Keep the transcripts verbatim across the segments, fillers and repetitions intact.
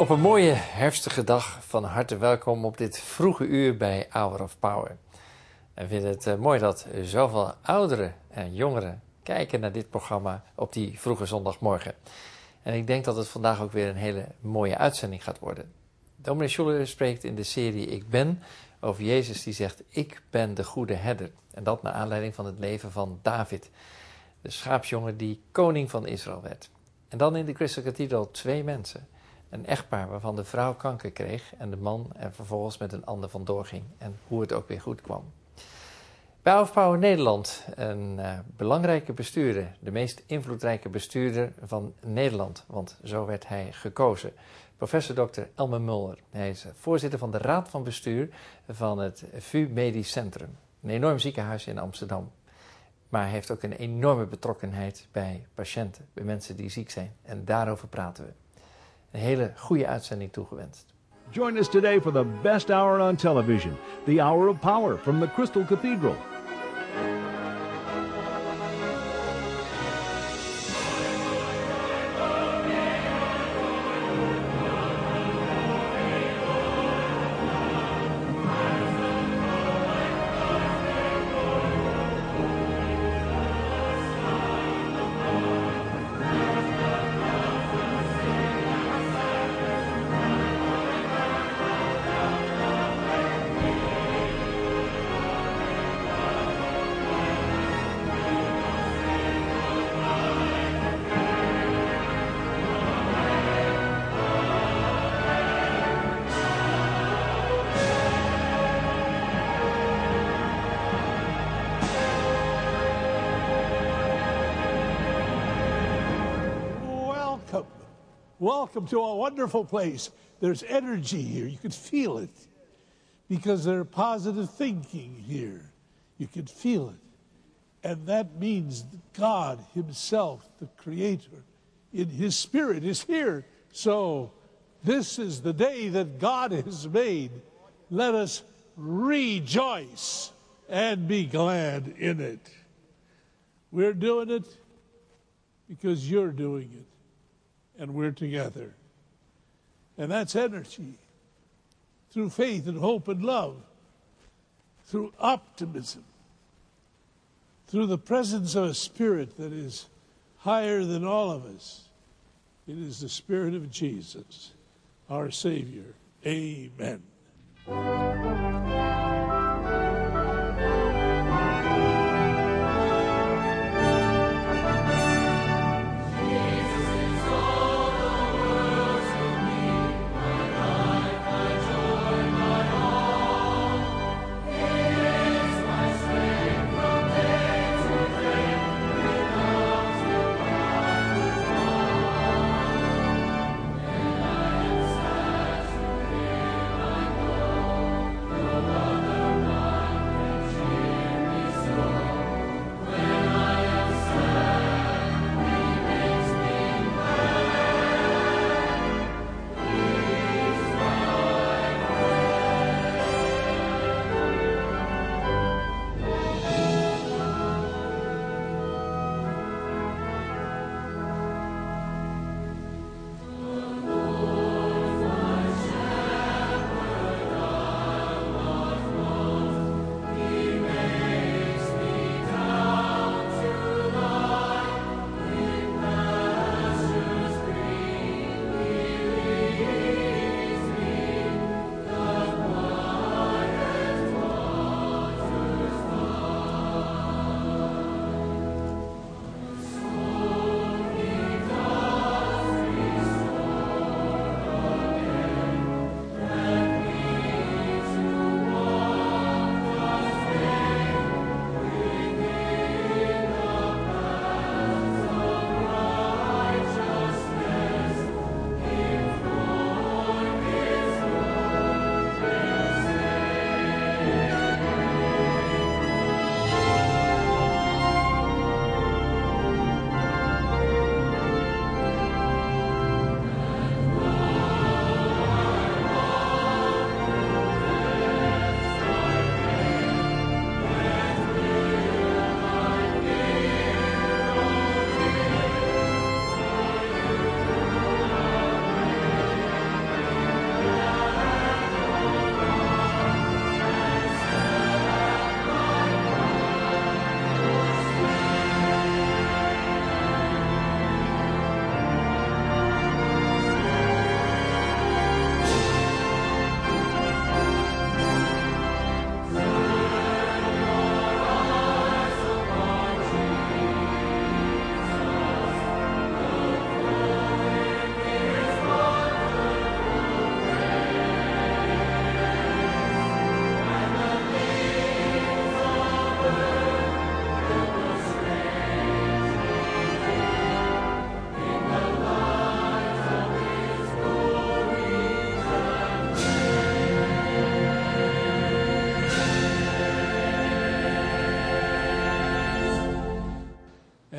Op een mooie herfstige dag van harte welkom op dit vroege uur bij Hour of Power. En vind het uh, mooi dat zoveel ouderen en jongeren kijken naar dit programma op die vroege zondagmorgen. En ik denk dat het vandaag ook weer een hele mooie uitzending gaat worden. Dominee Schuller spreekt in de serie Ik Ben over Jezus die zegt ik ben de goede herder. En dat naar aanleiding van het leven van David, de schaapsjongen die koning van Israël werd. En dan in de Crystal Cathedral twee mensen. Een echtpaar waarvan de vrouw kanker kreeg en de man er vervolgens met een ander vandoor ging. En hoe het ook weer goed kwam. Bij Hour of Power Nederland, een uh, belangrijke bestuurder, de meest invloedrijke bestuurder van Nederland. Want zo werd hij gekozen. Professor dokter Elmer Muller. Hij is voorzitter van de Raad van Bestuur van het V U Medisch Centrum. Een enorm ziekenhuis in Amsterdam. Maar hij heeft ook een enorme betrokkenheid bij patiënten, bij mensen die ziek zijn. En daarover praten we. Een hele goede uitzending toegewenst. Join us today for the best hour on television, the Hour of Power from the Crystal Cathedral. Welcome to a wonderful place. There's energy here. You can feel it because there's positive thinking here. You can feel it. And that means that God himself, the Creator, in his Spirit is here. So this is the day that God has made. Let us rejoice and be glad in it. We're doing it because you're doing it. And we're together. And that's energy. Through faith and hope and love. Through optimism. Through the presence of a spirit that is higher than all of us. It is the Spirit of Jesus, our Savior. Amen.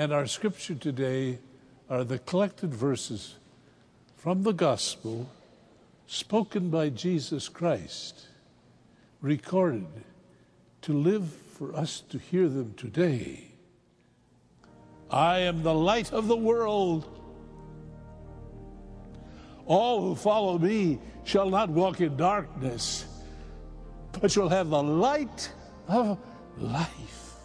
And our scripture today are the collected verses from the gospel spoken by Jesus Christ, recorded to live for us to hear them today. I am the light of the world. All who follow me shall not walk in darkness, but shall have the light of life.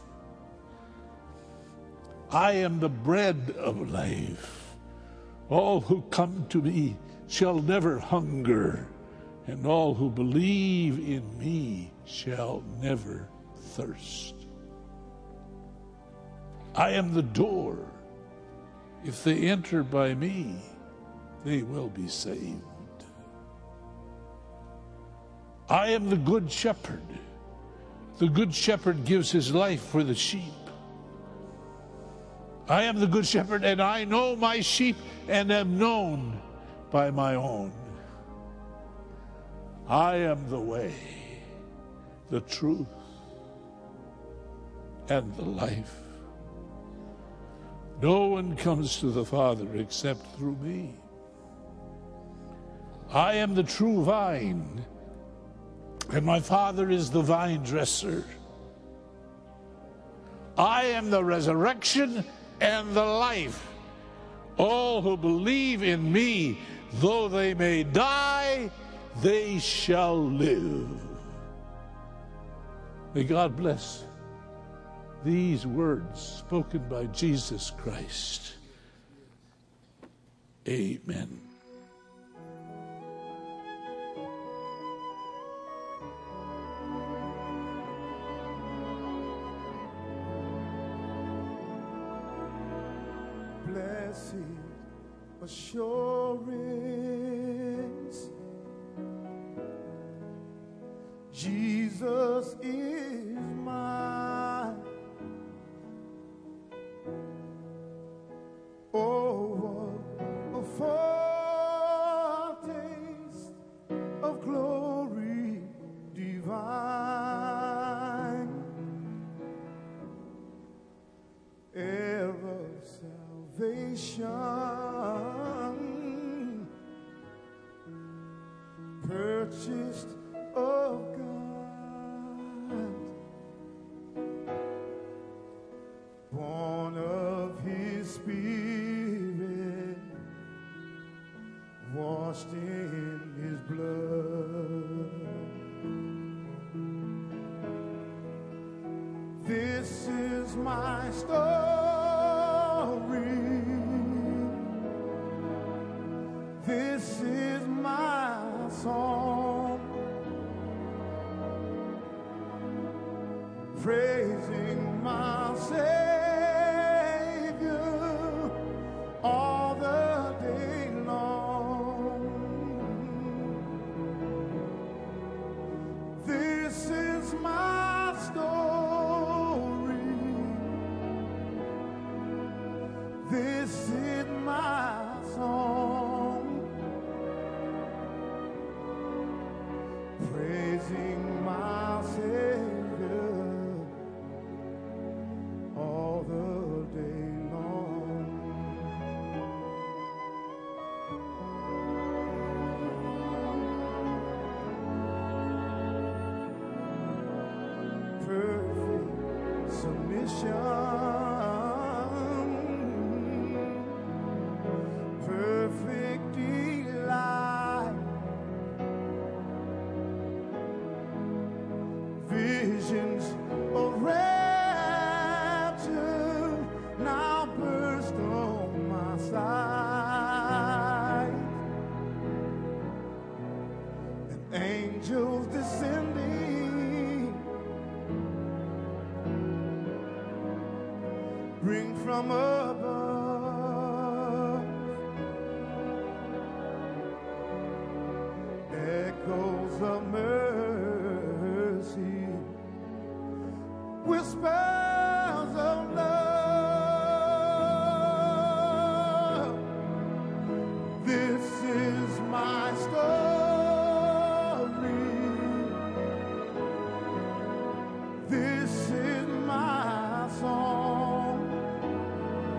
I am the bread of life. All who come to me shall never hunger, and all who believe in me shall never thirst. I am the door. If they enter by me, they will be saved. I am the good shepherd. The good shepherd gives his life for the sheep. I am the good shepherd, and I know my sheep and am known by my own. I am the way, the truth, and the life. No one comes to the Father except through me. I am the true vine, and my Father is the vine dresser. I am the resurrection and the life. All who believe in me, though they may die, they shall live. May God bless these words spoken by Jesus Christ. Amen. Blessed assurance, Jesus is mine. Oh, what a foretaste of glory divine, ever salvation, purchased of God, born of his Spirit, washed in his blood. This is my story. This is my song, praising my Savior all the day long. This is my story. This is my song, praising my Savior all the day long. Perfect submission, perfect delight, visions of rapture now burst on my sight, and angels descending bring from above echoes of mercy, whispers of love. This is my story. This is my song,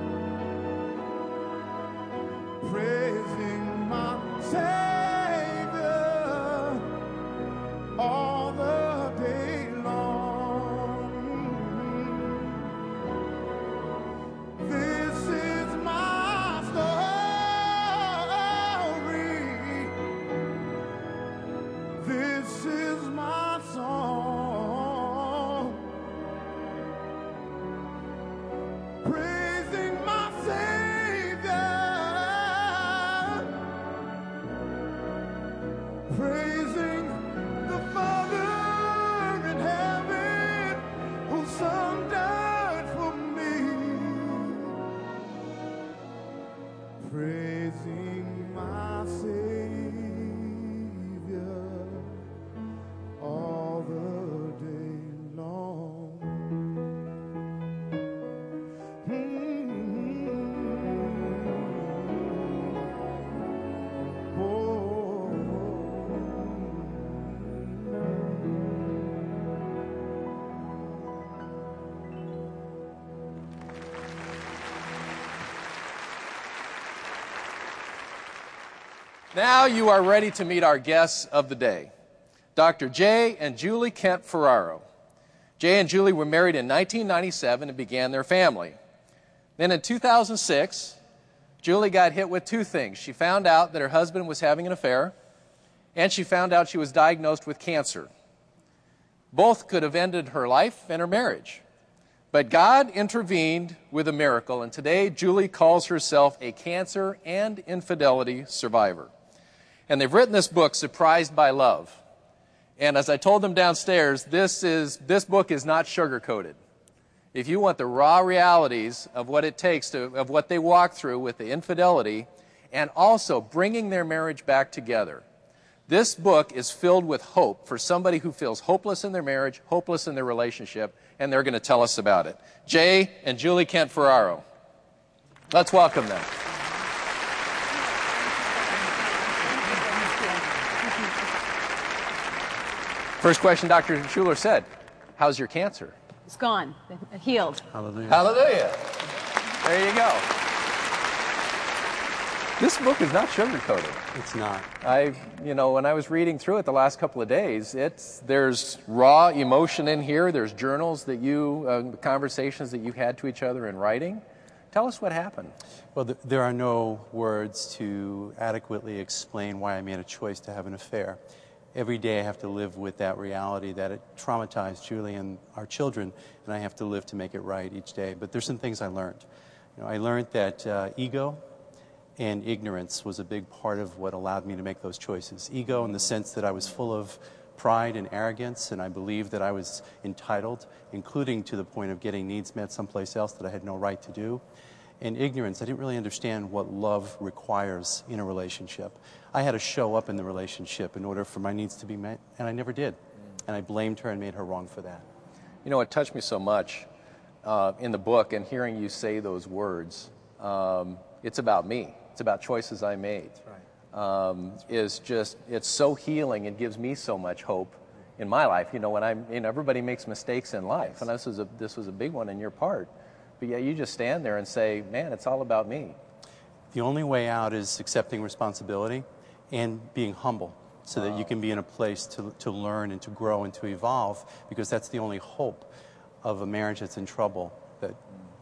Now you are ready to meet our guests of the day, Doctor Jay and Julie Kent Ferraro. Jay and Julie were married in nineteen ninety-seven and began their family. Then in two thousand six, Julie got hit with two things. She found out that her husband was having an affair, and she found out she was diagnosed with cancer. Both could have ended her life and her marriage. But God intervened with a miracle, and today Julie calls herself a cancer and infidelity survivor. And they've written this book, Surprised by Love. And as I told them downstairs, this is this book is not sugar-coated. If you want the raw realities of what it takes to, of what they walk through with the infidelity, and also bringing their marriage back together, this book is filled with hope for somebody who feels hopeless in their marriage, hopeless in their relationship, and they're going to tell us about it. Jay and Julie Kent Ferraro. Let's welcome them. First question Doctor Schuler said, how's your cancer? It's gone. It healed. Hallelujah. Hallelujah. There you go. This book is not sugar-coated. It's not. I, you know, when I was reading through it the last couple of days, it's there's raw emotion in here. There's journals that you, uh, conversations that you had to each other in writing. Tell us what happened. Well, th there are no words to adequately explain why I made a choice to have an affair. Every day I have to live with that reality that it traumatized Julie and our children, and I have to live to make it right each day. But there's some things I learned. You know, I learned that uh, ego and ignorance was a big part of what allowed me to make those choices. Ego in the sense that I was full of pride and arrogance, and I believed that I was entitled, including to the point of getting needs met someplace else that I had no right to do. And ignorance, I didn't really understand what love requires in a relationship. I had to show up in the relationship in order for my needs to be met, and I never did. And I blamed her and made her wrong for that. You know, it touched me so much uh, in the book, and hearing you say those words, um, it's about me. It's about choices I made. Right. Um, is just, it's so healing and gives me so much hope in my life. You know, when I'm, you know, everybody makes mistakes in life, yes. And this was a, this was a big one in your part. But yeah, you just stand there and say, man, it's all about me. The only way out is accepting responsibility and being humble so that you can be in a place to, to learn and to grow and to evolve, because that's the only hope of a marriage that's in trouble. That...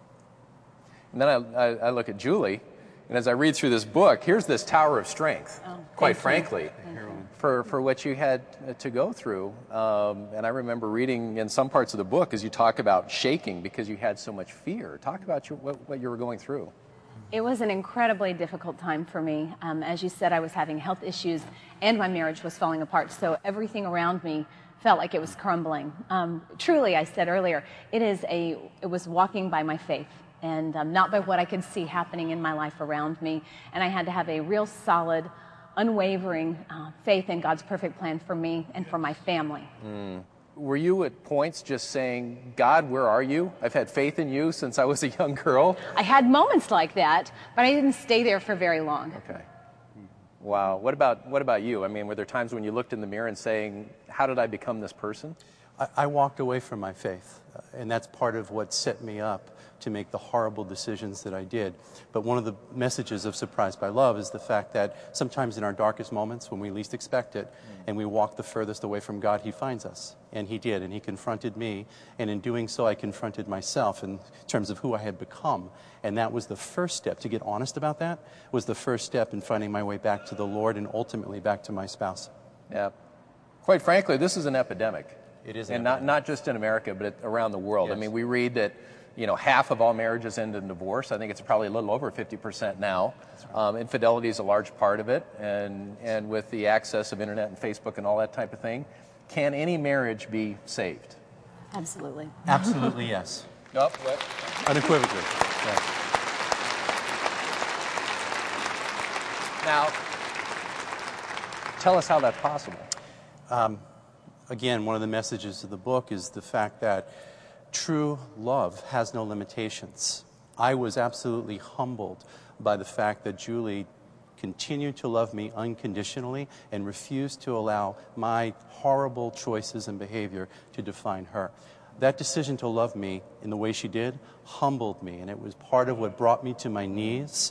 And then I, I, I look at Julie, and as I read through this book, here's this tower of strength, oh, quite frankly, for, for what you had to go through. Um, and I remember reading in some parts of the book as you talk about shaking because you had so much fear. Talk about your, what, what you were going through. It was an incredibly difficult time for me. Um, as you said, I was having health issues and my marriage was falling apart. So everything around me felt like it was crumbling. Um, truly, I said earlier, it is a, it was walking by my faith and um, not by what I could see happening in my life around me. And I had to have a real solid, unwavering uh, faith in God's perfect plan for me and for my family. Mm. Were you at points just saying, God, where are you? I've had faith in you since I was a young girl. I had moments like that, but I didn't stay there for very long. Okay. Wow. What about, what about you? I mean, were there times when you looked in the mirror and saying, how did I become this person? I, I walked away from my faith, uh, and that's part of what set me up to make the horrible decisions that I did. But one of the messages of Surprised by Love is the fact that sometimes in our darkest moments, when we least expect it, mm. and we walk the furthest away from God, He finds us. And He did, and He confronted me, and in doing so, I confronted myself in terms of who I had become. And that was the first step. To get honest about that was the first step in finding my way back to the Lord and ultimately back to my spouse. Yeah. Quite frankly, this is an epidemic. It is an And epidemic. not, not just in America, but around the world. Yes. I mean, we read that, you know, half of all marriages end in divorce. I think it's probably a little over fifty percent now. Right. Um, infidelity is a large part of it, and, and with the access of internet and Facebook and all that type of thing, can any marriage be saved? Absolutely. Absolutely, yes. Nope. What? Unequivocally. Yes. Now, tell us how that's possible. Um, again, one of the messages of the book is the fact that true love has no limitations. I was absolutely humbled by the fact that Julie continued to love me unconditionally and refused to allow my horrible choices and behavior to define her. That decision to love me in the way she did humbled me, and it was part of what brought me to my knees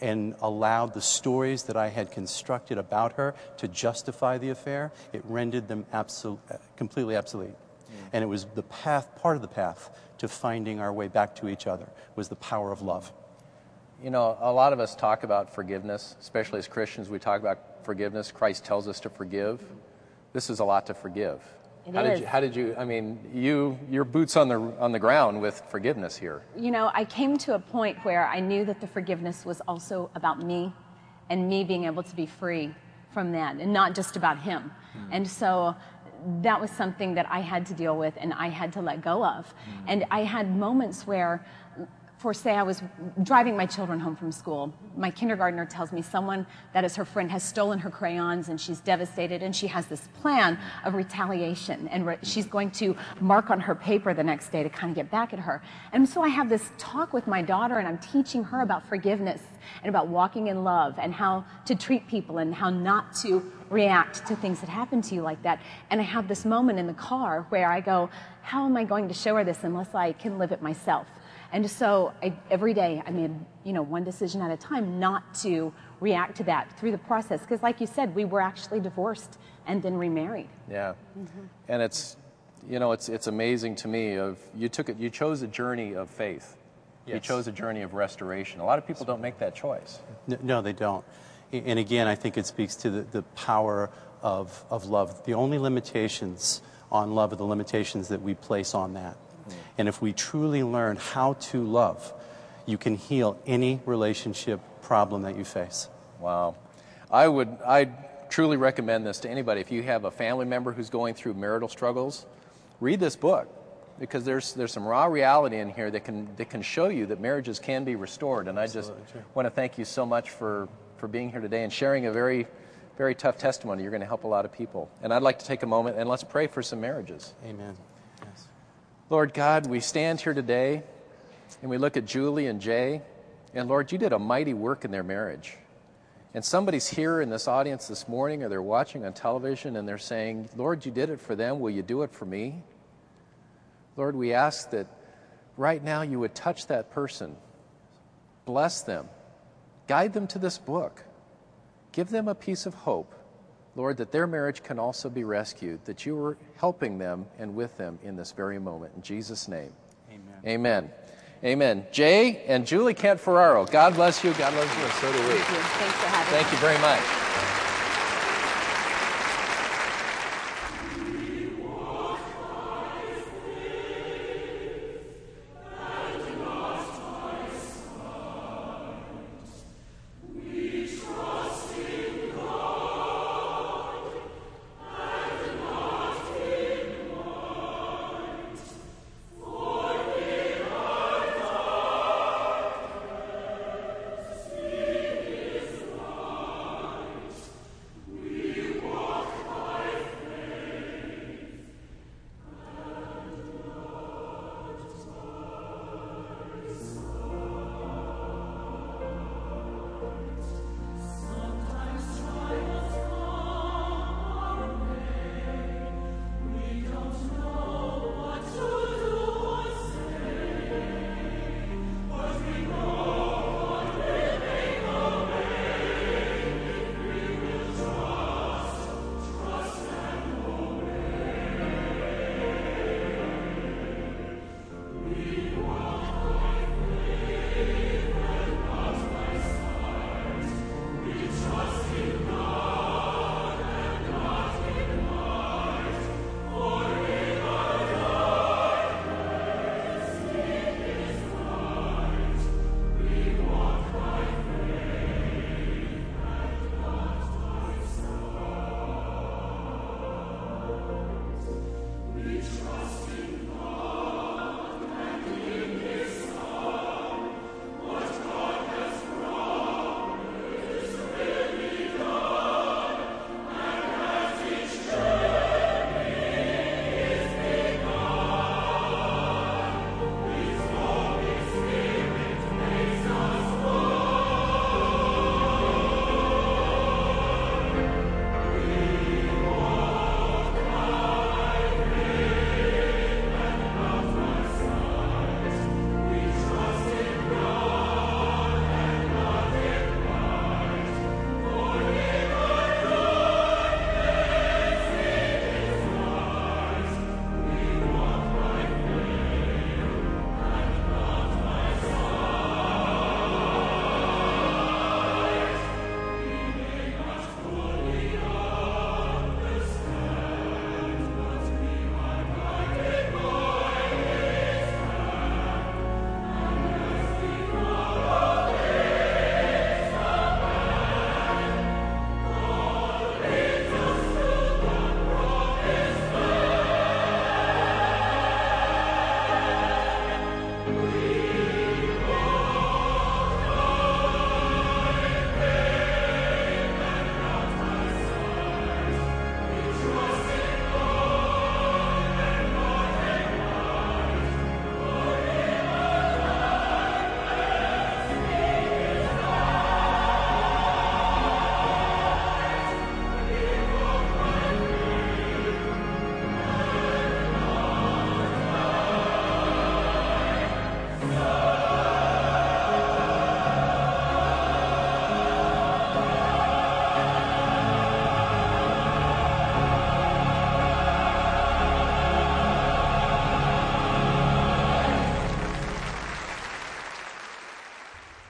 and allowed the stories that I had constructed about her to justify the affair, it rendered them absol- completely obsolete. Mm. And it was the path, part of the path to finding our way back to each other, was the power of love. You know, a lot of us talk about forgiveness, especially as Christians. We talk about forgiveness. Christ tells us to forgive. This is a lot to forgive. It how is. did you, how did you, I mean, you, your boots on the, on the ground with forgiveness here. You know, I came to a point where I knew that the forgiveness was also about me and me being able to be free from that and not just about him. Mm. And so that was something that I had to deal with and I had to let go of. Mm. And I had moments where, for say I was driving my children home from school, my kindergartner tells me someone that is her friend has stolen her crayons and she's devastated and she has this plan of retaliation and re- she's going to mark on her paper the next day to kind of get back at her. And so I have this talk with my daughter and I'm teaching her about forgiveness and about walking in love and how to treat people and how not to react to things that happen to you like that. And I have this moment in the car where I go, how am I going to show her this unless I can live it myself? And so I, every day I made, you know, one decision at a time not to react to that through the process. Because like you said, we were actually divorced and then remarried. Yeah. Mm-hmm. And it's, you know, it's it's amazing to me of you took it, you chose a journey of faith. Yes. You chose a journey of restoration. A lot of people don't make that choice. No, they don't. And again, I think it speaks to the, the power of, of love. The only limitations on love are the limitations that we place on that. And if we truly learn how to love, you can heal any relationship problem that you face. Wow. I would, I truly recommend this to anybody. If you have a family member who's going through marital struggles, read this book, because there's there's some raw reality in here that can that can show you that marriages can be restored. And Absolutely. I just sure. want to thank you so much for, for being here today and sharing a very, very tough testimony. You're going to help a lot of people. And I'd like to take a moment and let's pray for some marriages. Amen. Yes. Lord God, we stand here today and we look at Julie and Jay, and Lord, you did a mighty work in their marriage. And somebody's here in this audience this morning, or they're watching on television, and they're saying, Lord, you did it for them. Will you do it for me? Lord, we ask that right now you would touch that person, bless them, guide them to this book, give them a piece of hope, Lord, that their marriage can also be rescued, that you are helping them and with them in this very moment. In Jesus' name, amen. Amen. Amen. Jay and Julie Kent Ferraro, God bless you. God loves you, and so do we. Thank you. Thanks for having Thank us. you very much.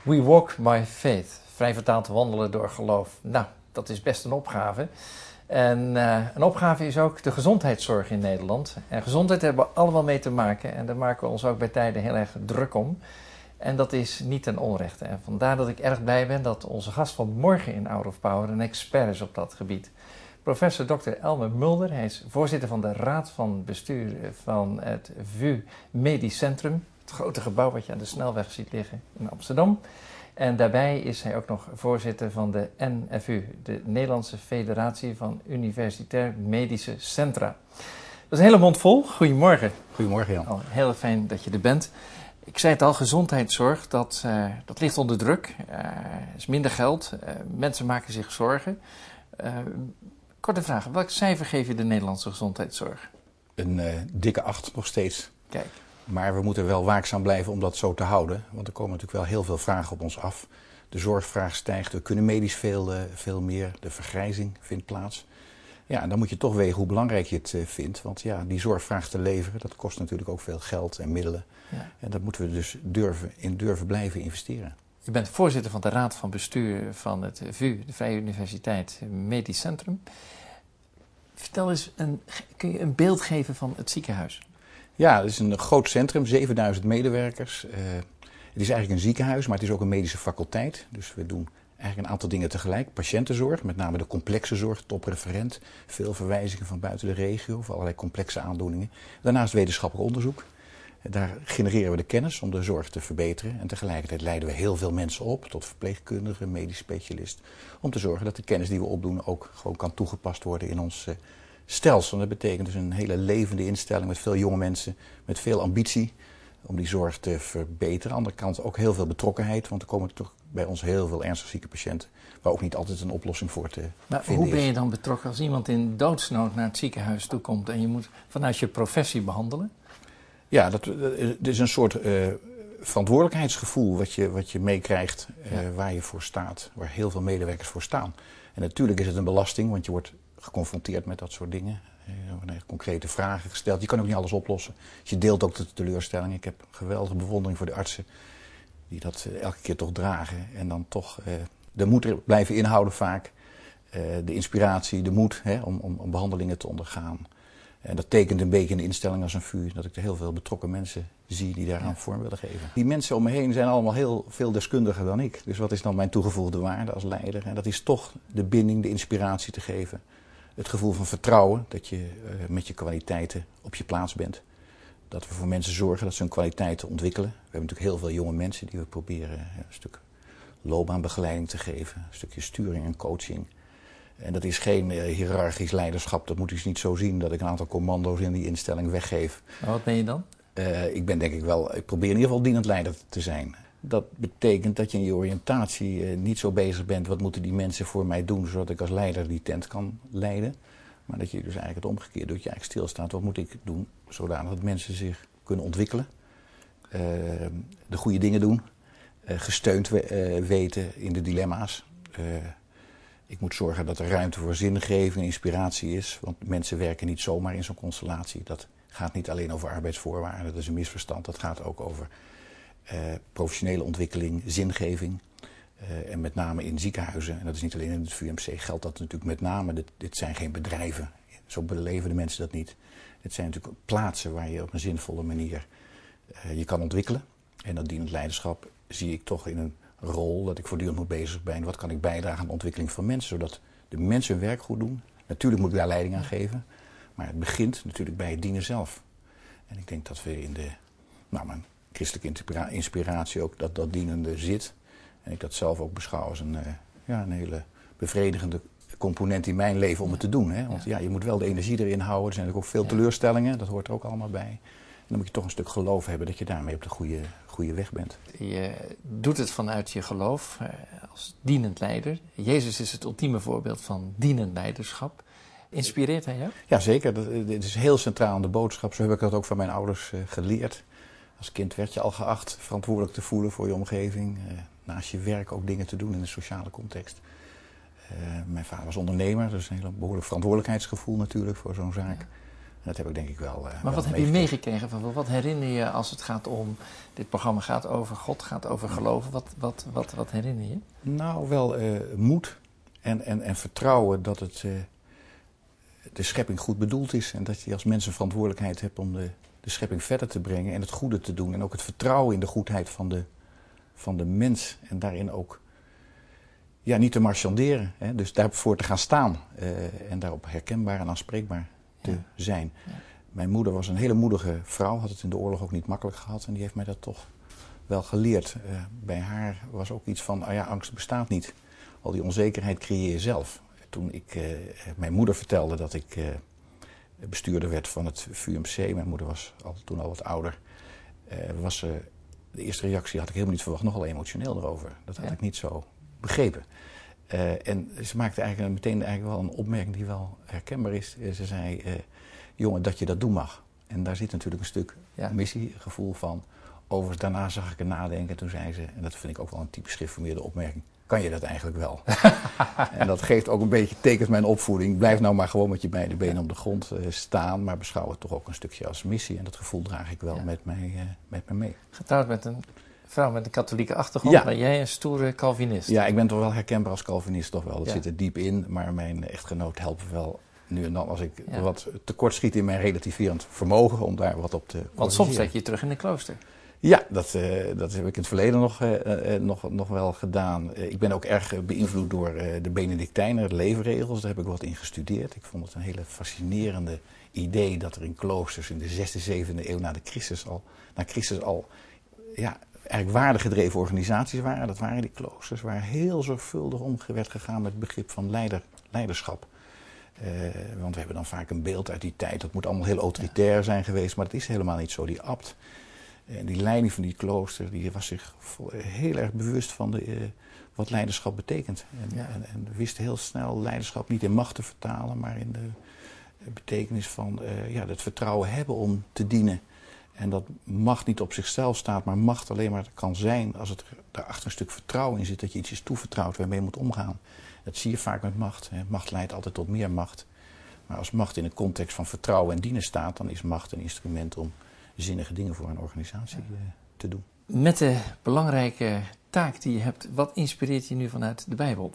We walk by faith. Vrij vertaald wandelen door geloof. Nou, dat is best een opgave. En uh, een opgave is ook de gezondheidszorg in Nederland. En gezondheid hebben we allemaal mee te maken. En daar maken we ons ook bij tijden heel erg druk om. En dat is niet ten onrechte. En vandaar dat ik erg blij ben dat onze gast van morgen in Hour of Power een expert is op dat gebied. Professor dokter Elmer Mulder. Hij is voorzitter van de Raad van Bestuur van het V U Medisch Centrum. Het grote gebouw wat je aan de snelweg ziet liggen in Amsterdam. En daarbij is hij ook nog voorzitter van de N F U, de Nederlandse Federatie van Universitair Medische Centra. Dat is een hele mond vol. Goedemorgen. Goedemorgen, Jan. Oh, heel fijn dat je er bent. Ik zei het al, gezondheidszorg, dat, uh, dat ligt onder druk. Er uh, is minder geld, uh, mensen maken zich zorgen. Uh, korte vraag, welk cijfer geef je de Nederlandse gezondheidszorg? Een uh, dikke acht nog steeds. Kijk. Maar we moeten wel waakzaam blijven om dat zo te houden. Want er komen natuurlijk wel heel veel vragen op ons af. De zorgvraag stijgt, we kunnen medisch veel, uh, veel meer. De vergrijzing vindt plaats. Ja, en dan moet je toch wegen hoe belangrijk je het uh, vindt. Want ja, die zorgvraag te leveren, dat kost natuurlijk ook veel geld en middelen. Ja. En daar moeten we dus durven, in durven blijven investeren. Je bent voorzitter van de Raad van Bestuur van het V U, de Vrije Universiteit Medisch Centrum. Vertel eens, een, kun je een beeld geven van het ziekenhuis? Ja, het is een groot centrum, zevenduizend medewerkers. Uh, het is eigenlijk een ziekenhuis, maar het is ook een medische faculteit. Dus we doen eigenlijk een aantal dingen tegelijk. Patiëntenzorg, met name de complexe zorg, topreferent. Veel verwijzingen van buiten de regio voor allerlei complexe aandoeningen. Daarnaast wetenschappelijk onderzoek. Daar genereren we de kennis om de zorg te verbeteren. En tegelijkertijd leiden we heel veel mensen op, tot verpleegkundige, medisch specialist. Om te zorgen dat de kennis die we opdoen ook gewoon kan toegepast worden in ons uh, stelsel. Dat betekent dus een hele levende instelling met veel jonge mensen, met veel ambitie om die zorg te verbeteren. Aan de andere kant ook heel veel betrokkenheid, want er komen toch bij ons heel veel ernstig zieke patiënten, waar ook niet altijd een oplossing voor te maar vinden hoe ben je is. dan betrokken als iemand in doodsnood naar het ziekenhuis toe komt en je moet vanuit je professie behandelen? Ja, dat, het is een soort uh, verantwoordelijkheidsgevoel wat je, wat je meekrijgt, uh, ja. waar je voor staat, waar heel veel medewerkers voor staan. En natuurlijk is het een belasting, want je wordt geconfronteerd met dat soort dingen. Er worden concrete vragen gesteld. Je kan ook niet alles oplossen. Je deelt ook de teleurstelling. Ik heb geweldige bewondering voor de artsen die dat uh, elke keer toch dragen. En dan toch uh, de moed blijven inhouden vaak. Uh, de inspiratie, de moed hè, om, om, om behandelingen te ondergaan. En dat tekent een beetje een instelling als een V U, dat ik er heel veel betrokken mensen zie die daaraan ja. vorm willen geven. Die mensen om me heen zijn allemaal heel veel deskundiger dan ik. Dus wat is dan mijn toegevoegde waarde als leider? En dat is toch de binding, de inspiratie te geven. Het gevoel van vertrouwen, dat je uh, met je kwaliteiten op je plaats bent. Dat we voor mensen zorgen dat ze hun kwaliteiten ontwikkelen. We hebben natuurlijk heel veel jonge mensen die we proberen uh, een stuk loopbaanbegeleiding te geven. Een stukje sturing en coaching. En dat is geen uh, hiërarchisch leiderschap. Dat moet je dus niet zo zien dat ik een aantal commando's in die instelling weggeef. Maar wat ben je dan? Uh, ik ben denk ik wel, ik probeer in ieder geval dienend leider te zijn. Dat betekent dat je in je oriëntatie uh, niet zo bezig bent, wat moeten die mensen voor mij doen, zodat ik als leider die tent kan leiden. Maar dat je dus eigenlijk het omgekeerd doet, je eigenlijk stilstaat, wat moet ik doen, zodanig dat mensen zich kunnen ontwikkelen. Uh, de goede dingen doen, uh, gesteund we, uh, weten in de dilemma's. Uh, Ik moet zorgen dat er ruimte voor zingeving en inspiratie is. Want mensen werken niet zomaar in zo'n constellatie. Dat gaat niet alleen over arbeidsvoorwaarden, dat is een misverstand. Dat gaat ook over uh, professionele ontwikkeling, zingeving. Uh, en met name in ziekenhuizen, en dat is niet alleen in het V U M C, geldt dat natuurlijk met name. Dit, dit zijn geen bedrijven, zo beleven de mensen dat niet. Dit zijn natuurlijk plaatsen waar je op een zinvolle manier uh, je kan ontwikkelen. En dat dienend leiderschap zie ik toch in een rol dat ik voortdurend moet bezig zijn. Wat kan ik bijdragen aan de ontwikkeling van mensen, zodat de mensen hun werk goed doen. Natuurlijk moet ik daar leiding aan geven, maar het begint natuurlijk bij het dienen zelf. En ik denk dat we in de, nou, mijn christelijke inspiratie ook dat dat dienende zit. En ik dat zelf ook beschouw als een, uh, ja, een hele bevredigende component in mijn leven om het te doen. Hè? Want ja, je moet wel de energie erin houden. Er zijn natuurlijk ook veel teleurstellingen, dat hoort er ook allemaal bij. En dan moet je toch een stuk geloof hebben dat je daarmee op de goede, goede weg bent. Je doet het vanuit je geloof uh, als dienend leider. Jezus is het ultieme voorbeeld van dienend leiderschap. Inspireert hij jou? Ja, zeker. Dit is heel centraal in de boodschap. Zo heb ik dat ook van mijn ouders uh, geleerd. Als kind werd je al geacht verantwoordelijk te voelen voor je omgeving. Uh, naast je werk ook dingen te doen in een sociale context. Uh, mijn vader was ondernemer, dus een heel behoorlijk verantwoordelijkheidsgevoel natuurlijk voor zo'n zaak. En dat heb ik denk ik wel. Uh, maar wel wat heb je meegekregen van? Wat herinner je als het gaat om. Dit programma gaat over God, gaat over geloven. Wat, wat, wat, wat herinner je? Nou, wel uh, moed en, en, en vertrouwen dat het, uh, de schepping goed bedoeld is. En dat je als mens een verantwoordelijkheid hebt om de, de schepping verder te brengen en het goede te doen. En ook het vertrouwen in de goedheid van de, van de mens. En daarin ook ja, niet te marchanderen. Hè? Dus daarvoor te gaan staan. Uh, en daarop herkenbaar en aanspreekbaar te ja. zijn. Ja. Mijn moeder was een hele moedige vrouw. Had het in de oorlog ook niet makkelijk gehad. En die heeft mij dat toch wel geleerd. Uh, bij haar was ook iets van, ah ja, angst bestaat niet. Al die onzekerheid creëer je zelf. Toen ik uh, mijn moeder vertelde dat ik uh, bestuurder werd van het V U M C. Mijn moeder was al, toen al wat ouder. Uh, was, uh, de eerste reactie had ik helemaal niet verwacht. Nogal emotioneel erover. Dat had ja. ik niet zo begrepen. Uh, en ze maakte eigenlijk meteen eigenlijk wel een opmerking die wel herkenbaar is. Uh, ze zei, uh, jongen, dat je dat doen mag. En daar zit natuurlijk een stuk ja. missiegevoel van. Overigens, daarna zag ik er nadenken en toen zei ze, en dat vind ik ook wel een typisch gereformeerde opmerking, kan je dat eigenlijk wel? En dat geeft ook een beetje, tekent mijn opvoeding. Blijf nou maar gewoon met je beide benen op de grond uh, staan, maar beschouw het toch ook een stukje als missie. En dat gevoel draag ik wel ja. met, mij, uh, met me mee. Getrouwd met een vrouw met een katholieke achtergrond, ja. maar jij een stoere Calvinist. Ja, ik ben toch wel herkenbaar als Calvinist, toch wel. Dat ja. zit er diep in, maar mijn echtgenoot helpt wel nu en dan als ik ja. wat tekort schiet in mijn relativerend vermogen om daar wat op te corrigeren. Want soms zet je je terug in een klooster. Ja, dat, uh, dat heb ik in het verleden nog, uh, uh, nog, nog wel gedaan. Uh, ik ben ook erg uh, beïnvloed door uh, de Benedictijnen, de leefregels. Daar heb ik wat in gestudeerd. Ik vond het een hele fascinerende idee dat er in kloosters in de zesde, zevende eeuw na de Christus al, na Christus al ja, eigenlijk waardegedreven organisaties waren. Dat waren die kloosters waar heel zorgvuldig om werd gegaan met het begrip van leider, leiderschap. Uh, want we hebben dan vaak een beeld uit die tijd. Dat moet allemaal heel autoritair zijn geweest, maar dat is helemaal niet zo. Die abt en die leiding van die klooster, die was zich heel erg bewust van de, uh, wat leiderschap betekent. En, ja. en, en wist heel snel leiderschap niet in macht te vertalen, maar in de betekenis van uh, ja, het vertrouwen hebben om te dienen. En dat macht niet op zichzelf staat, maar macht alleen maar kan zijn als het daarachter een stuk vertrouwen in zit, dat je iets is toevertrouwd waarmee je moet omgaan. Dat zie je vaak met macht. Hè. Macht leidt altijd tot meer macht. Maar als macht in een context van vertrouwen en dienen staat, dan is macht een instrument om zinnige dingen voor een organisatie uh, te doen. Met de belangrijke taak die je hebt, wat inspireert je nu vanuit de Bijbel?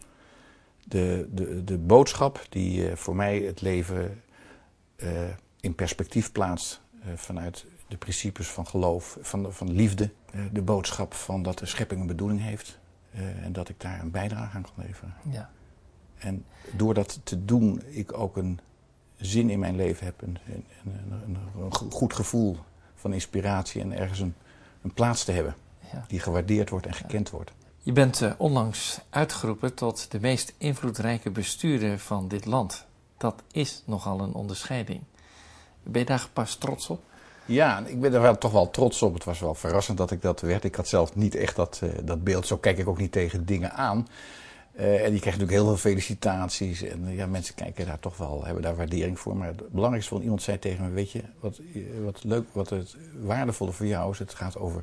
De, de, de boodschap die uh, voor mij het leven uh, in perspectief plaatst uh, vanuit de principes van geloof, van, van liefde. Uh, de boodschap van dat de schepping een bedoeling heeft uh, en dat ik daar een bijdrage aan kan leveren. Ja. En door dat te doen, ik ook een zin in mijn leven heb, een, een, een, een goed gevoel van inspiratie en ergens een, een plaats te hebben ja. die gewaardeerd wordt en gekend wordt. Je bent uh, onlangs uitgeroepen tot de meest invloedrijke bestuurder van dit land. Dat is nogal een onderscheiding. Ben je daar gepast trots op? Ja, ik ben er wel, toch wel trots op. Het was wel verrassend dat ik dat werd. Ik had zelf niet echt dat, uh, dat beeld. Zo kijk ik ook niet tegen dingen aan. Uh, en je krijgt natuurlijk heel veel felicitaties. En uh, ja, mensen kijken daar toch wel, hebben daar waardering voor. Maar het belangrijkste van iemand zei tegen me, weet je, wat, wat leuk, wat het waardevolle voor jou is, het gaat over,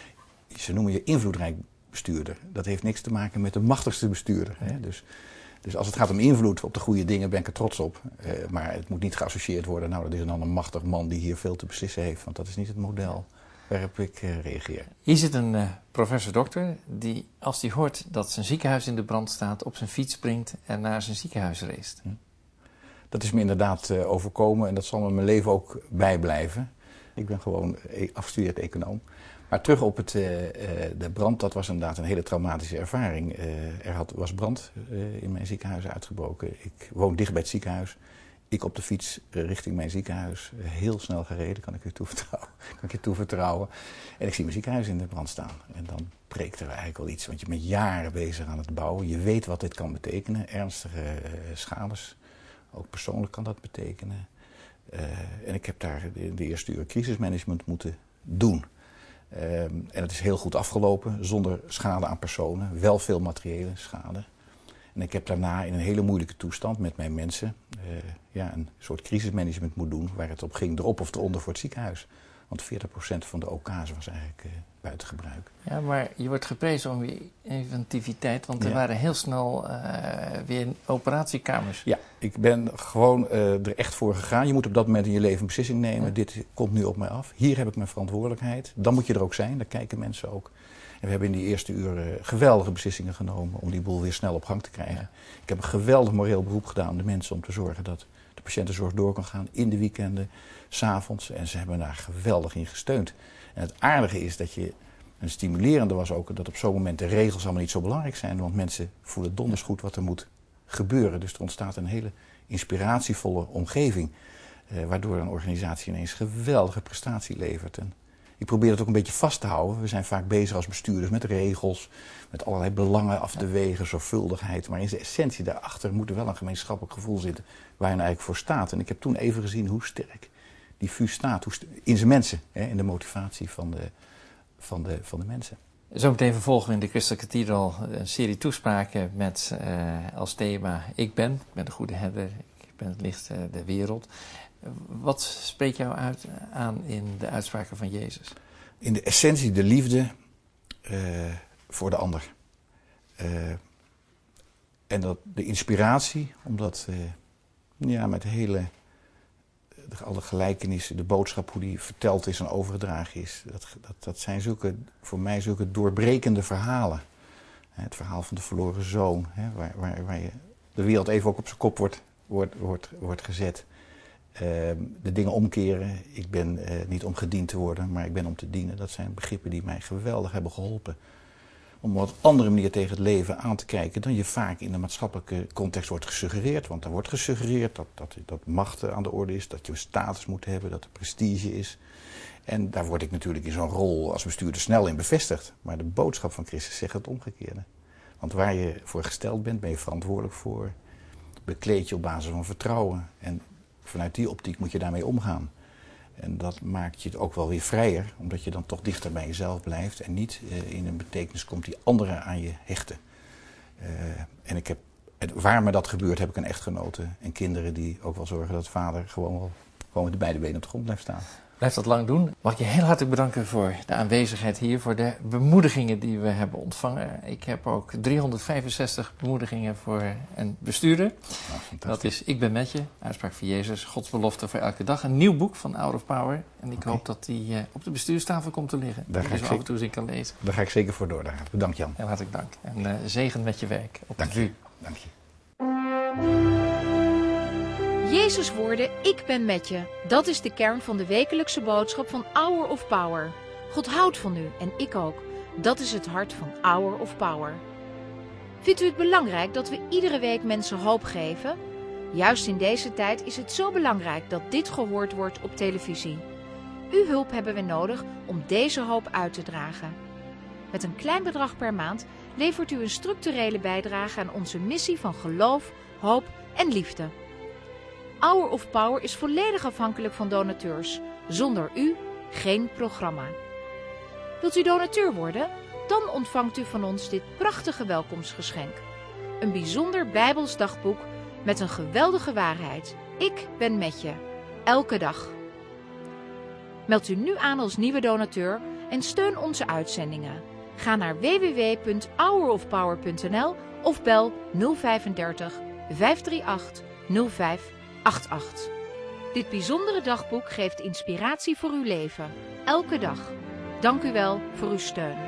ze noemen je invloedrijk bestuurder. Dat heeft niks te maken met de machtigste bestuurder. Hè? Dus, dus als het gaat om invloed op de goede dingen, ben ik er trots op. Uh, maar het moet niet geassocieerd worden, nou dat is dan een machtig man die hier veel te beslissen heeft. Want dat is niet het model waarop ik uh, reageer. Hier zit een uh, professor-dokter die, als hij hoort dat zijn ziekenhuis in de brand staat, op zijn fiets springt en naar zijn ziekenhuis race. Hm. Dat is me inderdaad uh, overkomen en dat zal me mijn leven ook bijblijven. Ik ben gewoon e- afgestudeerd econoom. Maar terug op het, uh, uh, de brand, dat was inderdaad een hele traumatische ervaring. Uh, er had, was brand uh, in mijn ziekenhuis uitgebroken. Ik woon dicht bij het ziekenhuis. Ik op de fiets uh, richting mijn ziekenhuis. Uh, heel snel gereden, kan ik je toevertrouwen. kan ik je toevertrouwen. En ik zie mijn ziekenhuis in de brand staan. En dan breekt er eigenlijk wel iets. Want je bent jaren bezig aan het bouwen. Je weet wat dit kan betekenen. Ernstige uh, schades. Ook persoonlijk kan dat betekenen. Uh, en ik heb daar in de eerste uur crisismanagement moeten doen. Um, en het is heel goed afgelopen, zonder schade aan personen, wel veel materiële schade. En ik heb daarna in een hele moeilijke toestand met mijn mensen uh, ja, een soort crisismanagement moeten doen, waar het op ging, erop of eronder voor het ziekenhuis. Want veertig procent van de O K's was eigenlijk uh, buiten gebruik. Ja, maar je wordt geprezen om je inventiviteit, want er Ja. waren heel snel uh, weer operatiekamers. Ja, ik ben gewoon uh, er echt voor gegaan. Je moet op dat moment in je leven een beslissing nemen. Ja. Dit komt nu op mij af. Hier heb ik mijn verantwoordelijkheid. Dan moet je er ook zijn. Daar kijken mensen ook. En we hebben in die eerste uren geweldige beslissingen genomen om die boel weer snel op gang te krijgen. Ja. Ik heb een geweldig moreel beroep gedaan aan de mensen om te zorgen dat de patiëntenzorg door kan gaan in de weekenden, 's avonds. En ze hebben daar geweldig in gesteund. En het aardige is dat je, een stimulerende was ook, dat op zo'n moment de regels allemaal niet zo belangrijk zijn. Want mensen voelen donders goed wat er moet gebeuren. Dus er ontstaat een hele inspiratievolle omgeving. Eh, waardoor een organisatie ineens geweldige prestatie levert. En ik probeer het ook een beetje vast te houden. We zijn vaak bezig als bestuurders met regels, met allerlei belangen af te wegen, zorgvuldigheid. Maar in de essentie daarachter moet er wel een gemeenschappelijk gevoel zitten waar je nou eigenlijk voor staat. En ik heb toen even gezien hoe sterk die V U staat, hoe st- in zijn mensen, hè, in de motivatie van de, van de, van de mensen. Zometeen vervolgen we in de Crystal Cathedral een serie toespraken met uh, als thema Ik ben, ik ben de goede herder, ik ben het licht uh, der wereld. Wat spreekt jou uit aan in de uitspraken van Jezus? In de essentie de liefde uh, voor de ander. Uh, en dat, de inspiratie, omdat uh, ja, met hele, de, alle gelijkenissen, de boodschap hoe die verteld is en overgedragen is. Dat, dat, dat zijn zulke, voor mij zulke doorbrekende verhalen. Het verhaal van de verloren zoon, hè, waar, waar, waar je de wereld even ook op zijn kop wordt, wordt, wordt, wordt gezet. Uh, de dingen omkeren. Ik ben uh, niet om gediend te worden, maar ik ben om te dienen. Dat zijn begrippen die mij geweldig hebben geholpen. Om op een wat andere manier tegen het leven aan te kijken dan je vaak in de maatschappelijke context wordt gesuggereerd. Want er wordt gesuggereerd dat, dat, dat macht aan de orde is, dat je een status moet hebben, dat er prestige is. En daar word ik natuurlijk in zo'n rol als bestuurder snel in bevestigd. Maar de boodschap van Christus zegt het omgekeerde. Want waar je voor gesteld bent, ben je verantwoordelijk voor. Bekleed je op basis van vertrouwen. En vanuit die optiek moet je daarmee omgaan. En dat maakt je het ook wel weer vrijer, omdat je dan toch dichter bij jezelf blijft en niet uh, in een betekenis komt die anderen aan je hechten. Uh, en ik heb, waar me dat gebeurt, heb ik een echtgenote en kinderen die ook wel zorgen dat vader gewoon wel gewoon met de beide benen op de grond blijft staan. Blijf dat lang doen. Mag ik je heel hartelijk bedanken voor de aanwezigheid hier, voor de bemoedigingen die we hebben ontvangen. Ik heb ook driehonderdvijfenzestig bemoedigingen voor een bestuurder. Nou, dat is Ik ben met je, uitspraak van Jezus, Gods belofte voor elke dag. Een nieuw boek van Hour of Power. En ik okay. hoop dat die uh, op de bestuurstafel komt te liggen. Daar ga je ik zo af en toe eens in kan lezen. Daar ga ik zeker voor door. Bedankt Jan. Heel hartelijk dank. En uh, zegen met je werk op dank de V U. Je. Dank je. Jezus' woorden, ik ben met je. Dat is de kern van de wekelijkse boodschap van Hour of Power. God houdt van u en ik ook. Dat is het hart van Hour of Power. Vindt u het belangrijk dat we iedere week mensen hoop geven? Juist in deze tijd is het zo belangrijk dat dit gehoord wordt op televisie. Uw hulp hebben we nodig om deze hoop uit te dragen. Met een klein bedrag per maand levert u een structurele bijdrage aan onze missie van geloof, hoop en liefde. Hour of Power is volledig afhankelijk van donateurs. Zonder u geen programma. Wilt u donateur worden? Dan ontvangt u van ons dit prachtige welkomstgeschenk. Een bijzonder Bijbels dagboek met een geweldige waarheid. Ik ben met je. Elke dag. Meld u nu aan als nieuwe donateur en steun onze uitzendingen. Ga naar w w w punt hour of power punt n l of bel nul vijfendertig vijf drie acht nul vijf acht acht. Dit bijzondere dagboek geeft inspiratie voor uw leven. Elke dag. Dank u wel voor uw steun.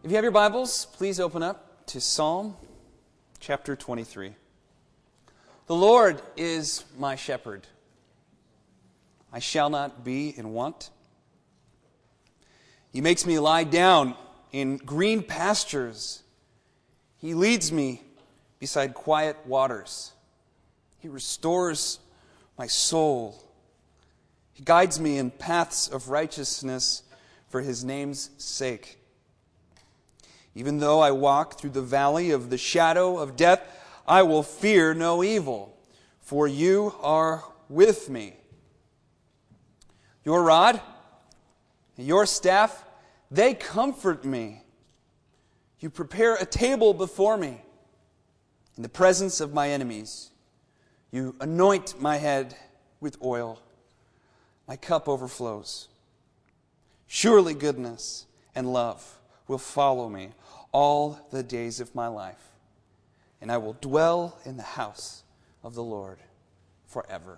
If you have your Bibles, please open up to Psalm chapter twenty-three. The Lord is my shepherd. I shall not be in want. He makes me lie down in green pastures. He leads me beside quiet waters. He restores my soul. He guides me in paths of righteousness for His name's sake. Even though I walk through the valley of the shadow of death, I will fear no evil, for You are with me. Your rod and Your staff, they comfort me. You prepare a table before me in the presence of my enemies. You anoint my head with oil. My cup overflows. Surely goodness and love will follow me all the days of my life, and I will dwell in the house of the Lord forever.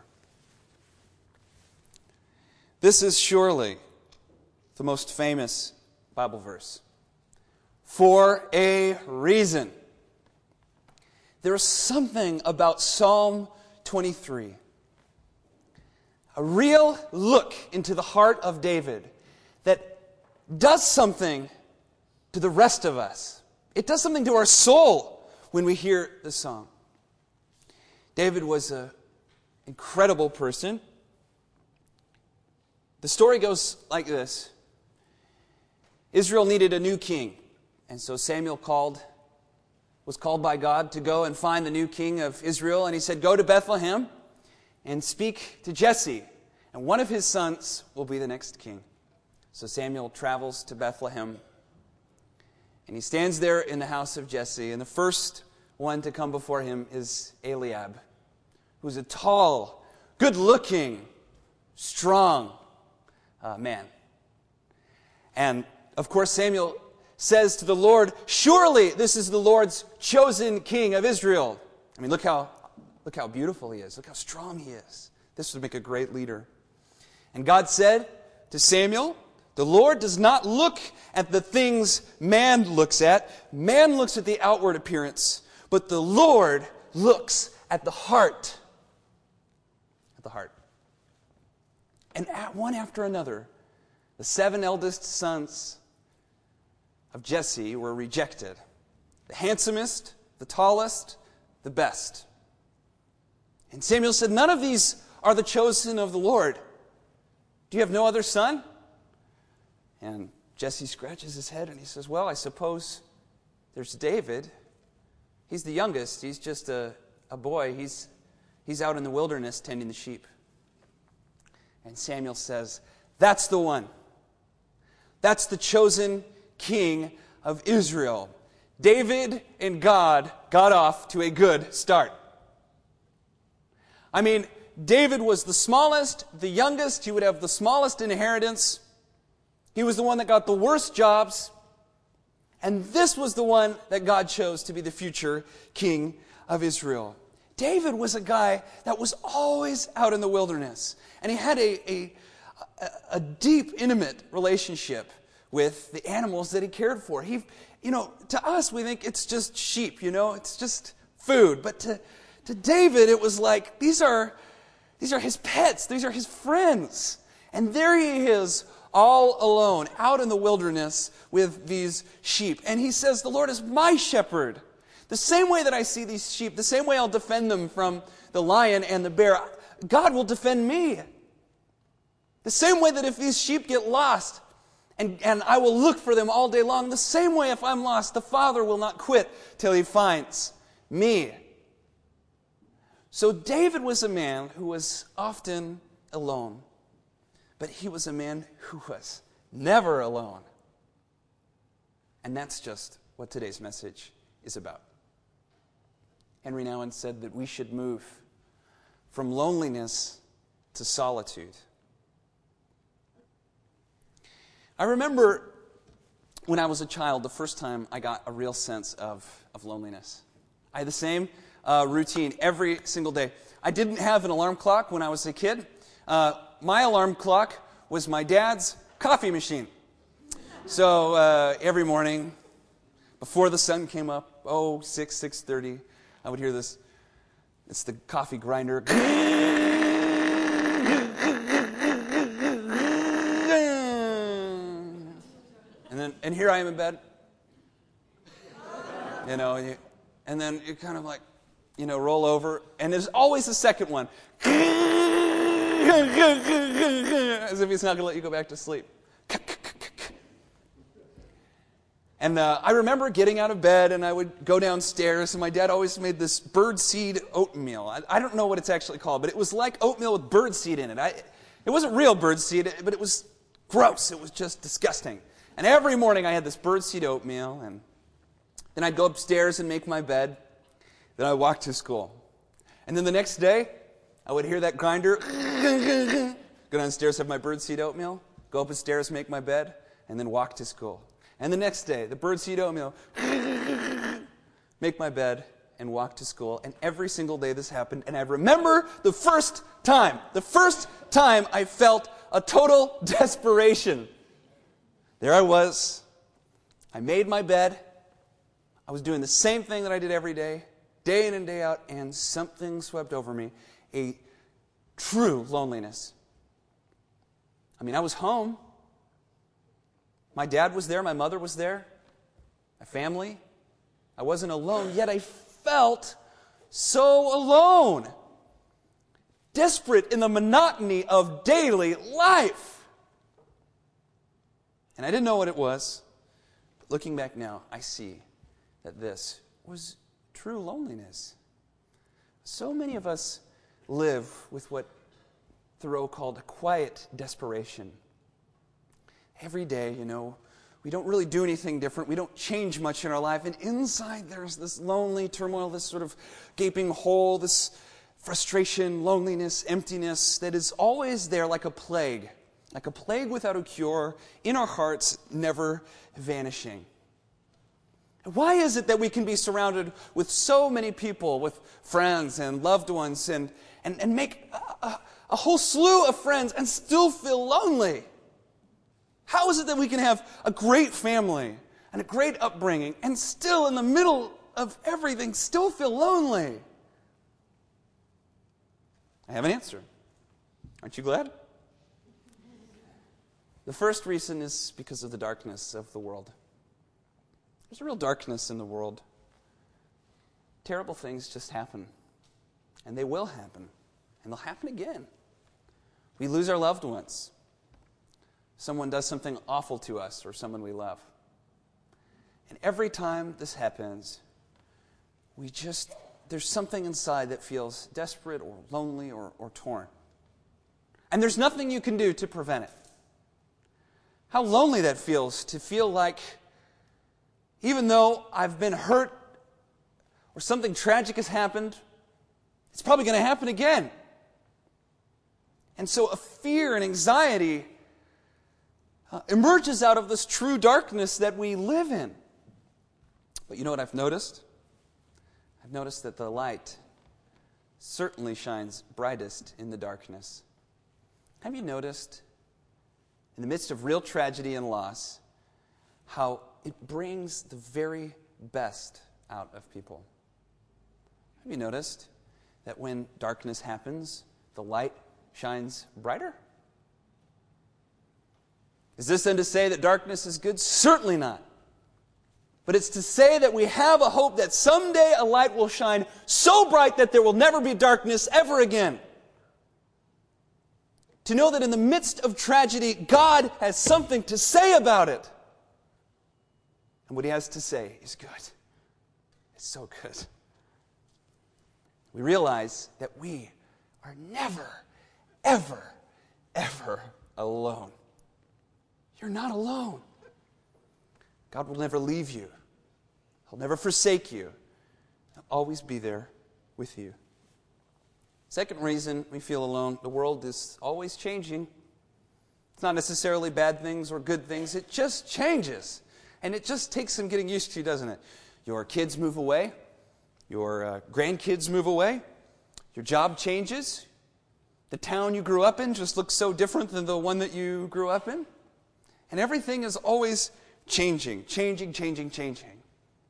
This is surely the most famous Bible verse for a reason. There is something about Psalm twenty-three, a real look into the heart of David that does something to the rest of us. It does something to our soul when we hear the song. David was an incredible person. The story goes like this. Israel needed a new king, and so Samuel called, was called by God to go and find the new king of Israel, and he said, go to Bethlehem and speak to Jesse, and one of his sons will be the next king. So Samuel travels to Bethlehem, and he stands there in the house of Jesse, and the first one to come before him is Eliab, who's a tall, good-looking, strong uh, man. And, of course, Samuel says to the Lord, surely this is the Lord's chosen king of Israel. I mean, look how, look how beautiful he is. Look how strong he is. This would make a great leader. And God said to Samuel, the Lord does not look at the things man looks at. Man looks at the outward appearance, but the Lord looks at the heart. At the heart. And at one after another, the seven eldest sons of Jesse were rejected. The handsomest, the tallest, the best. And Samuel said, none of these are the chosen of the Lord. Do you have no other son? And Jesse scratches his head and he says, well, I suppose there's David. He's the youngest. He's just a, a boy. He's, he's out in the wilderness tending the sheep. And Samuel says, that's the one. That's the chosen king of Israel. David and God got off to a good start. I mean, David was the smallest, the youngest. He would have the smallest inheritance. He was the one that got the worst jobs. And this was the one that God chose to be the future king of Israel. David was a guy that was always out in the wilderness. And he had a, a, a deep, intimate relationship with the animals that he cared for. He, you know, to us, we think it's just sheep, you know, it's just food. But to, to David, it was like, these are, these are his pets, these are his friends. And there he is, all alone, out in the wilderness with these sheep. And he says, the Lord is my shepherd. The same way that I see these sheep, the same way I'll defend them from the lion and the bear, God will defend me. The same way that if these sheep get lost, and, and I will look for them all day long, the same way if I'm lost, the Father will not quit till He finds me. So David was a man who was often alone. But he was a man who was never alone. And that's just what today's message is about. Henry Nouwen said that we should move from loneliness to solitude. I remember when I was a child, the first time I got a real sense of, of loneliness. I had the same uh, routine every single day. I didn't have an alarm clock when I was a kid. Uh, my alarm clock was my dad's coffee machine. So uh, every morning, before the sun came up, oh, six, six thirty, I would hear this. It's the coffee grinder. And then, and here I am in bed. You know, you, and then you kind of like, you know, roll over, and there's always a second one. As if he's not going to let you go back to sleep. And uh, I remember getting out of bed, and I would go downstairs, and my dad always made this birdseed oatmeal. I, I don't know what it's actually called, but it was like oatmeal with birdseed in it. I, it wasn't real birdseed, but it was gross. It was just disgusting. And every morning I had this birdseed oatmeal, and then I'd go upstairs and make my bed. Then I'd walk to school. And then the next day, I would hear that grinder. Go downstairs, have my birdseed oatmeal, go up the stairs, make my bed, and then walk to school. And the next day, the birdseed oatmeal, make my bed, and walk to school. And every single day this happened. And I remember the first time, the first time I felt a total desperation. There I was. I made my bed. I was doing the same thing that I did every day, day in and day out, and something swept over me, a true loneliness. I mean, I was home. My dad was there, my mother was there, my family. I wasn't alone, yet I felt so alone, desperate in the monotony of daily life. And I didn't know what it was, but looking back now, I see that this was true loneliness. So many of us live with what Thoreau called a quiet desperation. Every day, you know, we don't really do anything different. We don't change much in our life. And inside there's this lonely turmoil, this sort of gaping hole, this frustration, loneliness, emptiness that is always there like a plague, like a plague without a cure, in our hearts, never vanishing. Why is it that we can be surrounded with so many people, with friends and loved ones, and, and, and make a, a, a whole slew of friends and still feel lonely? How is it that we can have a great family and a great upbringing and still in the middle of everything still feel lonely? I have an answer. Aren't you glad? The first reason is because of the darkness of the world. There's a real darkness in the world. Terrible things just happen. And they will happen. And they'll happen again. We lose our loved ones. Someone does something awful to us or someone we love. And every time this happens, we just, there's something inside that feels desperate or lonely or, or torn. And there's nothing you can do to prevent it. How lonely that feels to feel like even though I've been hurt or something tragic has happened, it's probably going to happen again. And so a fear and anxiety uh, emerges out of this true darkness that we live in. But you know what I've noticed? I've noticed that the light certainly shines brightest in the darkness. Have you noticed, in the midst of real tragedy and loss, how it brings the very best out of people? Have you noticed that when darkness happens, the light shines brighter? Is this then to say that darkness is good? Certainly not. But it's to say that we have a hope that someday a light will shine so bright that there will never be darkness ever again. To know that in the midst of tragedy, God has something to say about it. And what he has to say is good. It's so good. We realize that we are never, ever, ever alone. You're not alone. God will never leave you. He'll never forsake you. He'll always be there with you. Second reason we feel alone, the world is always changing. It's not necessarily bad things or good things. It just changes. And it just takes some getting used to, doesn't it? Your kids move away. Your uh, grandkids move away. Your job changes. The town you grew up in just looks so different than the one that you grew up in. And everything is always changing, changing, changing, changing.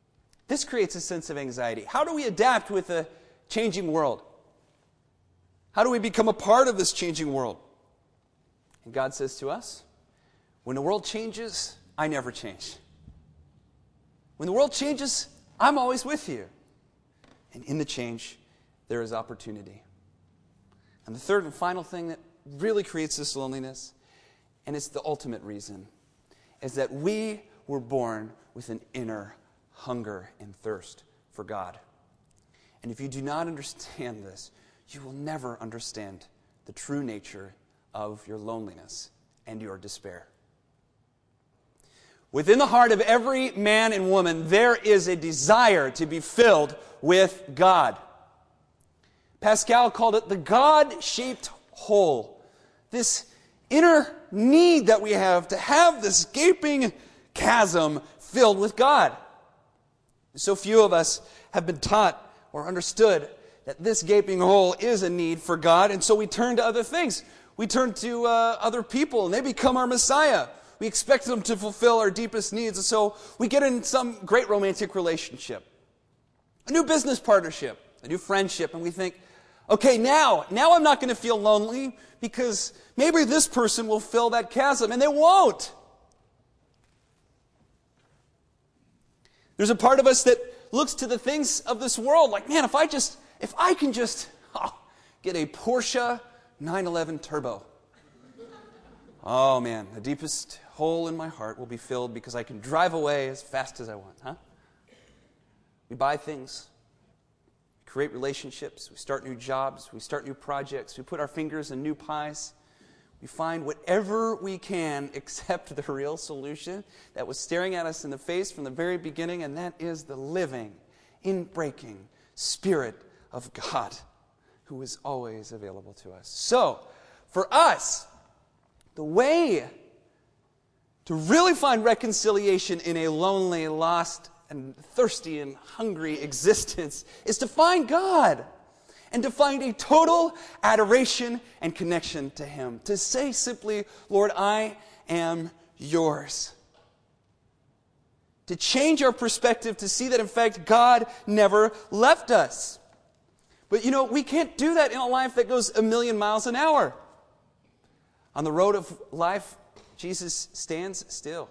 This creates a sense of anxiety. How do we adapt with a changing world? How do we become a part of this changing world? And God says to us, when the world changes, I never change. When the world changes, I'm always with you. And in the change, there is opportunity. And the third and final thing that really creates this loneliness, and it's the ultimate reason, is that we were born with an inner hunger and thirst for God. And if you do not understand this, you will never understand the true nature of your loneliness and your despair. Within the heart of every man and woman, there is a desire to be filled with God. Pascal called it the God-shaped hole. This inner need that we have to have this gaping chasm filled with God. So few of us have been taught or understood that this gaping hole is a need for God, and so we turn to other things. We turn to uh, other people, and they become our Messiah. We expect them to fulfill our deepest needs, and so we get in some great romantic relationship, a new business partnership, a new friendship, and we think, okay, now, now I'm not going to feel lonely because maybe this person will fill that chasm, and they won't. There's a part of us that looks to the things of this world like, man, if I just, if I can just oh, get a Porsche nine eleven Turbo. Oh man, the deepest hole in my heart will be filled because I can drive away as fast as I want, huh? We buy things, we create relationships, we start new jobs, we start new projects, we put our fingers in new pies. We find whatever we can except the real solution that was staring at us in the face from the very beginning, and that is the living, inbreaking Spirit of God who is always available to us. So, for us, the way to really find reconciliation in a lonely, lost, and thirsty and hungry existence is to find God. And to find a total adoration and connection to Him. To say simply, Lord, I am yours. To change our perspective, to see that in fact God never left us. But you know, we can't do that in a life that goes a million miles an hour. On the road of life, Jesus stands still.